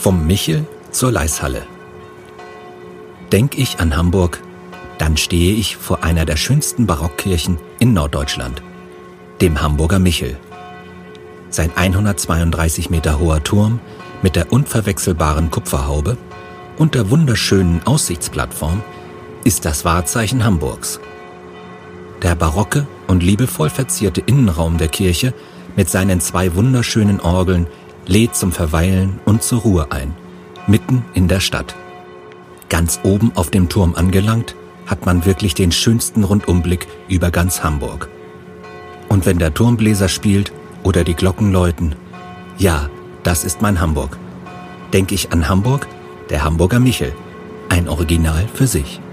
Vom Michel zur Leishalle. Denk ich an Hamburg, dann stehe ich vor einer der schönsten Barockkirchen in Norddeutschland, dem Hamburger Michel. Sein 132 Meter hoher Turm mit der unverwechselbaren Kupferhaube und der wunderschönen Aussichtsplattform ist das Wahrzeichen Hamburgs. Der barocke und liebevoll verzierte Innenraum der Kirche mit seinen 2 wunderschönen Orgeln lädt zum Verweilen und zur Ruhe ein, mitten in der Stadt. Ganz oben auf dem Turm angelangt, hat man wirklich den schönsten Rundumblick über ganz Hamburg. Und wenn der Turmbläser spielt oder die Glocken läuten, ja, das ist mein Hamburg. Denk ich an Hamburg, der Hamburger Michel, ein Original für sich.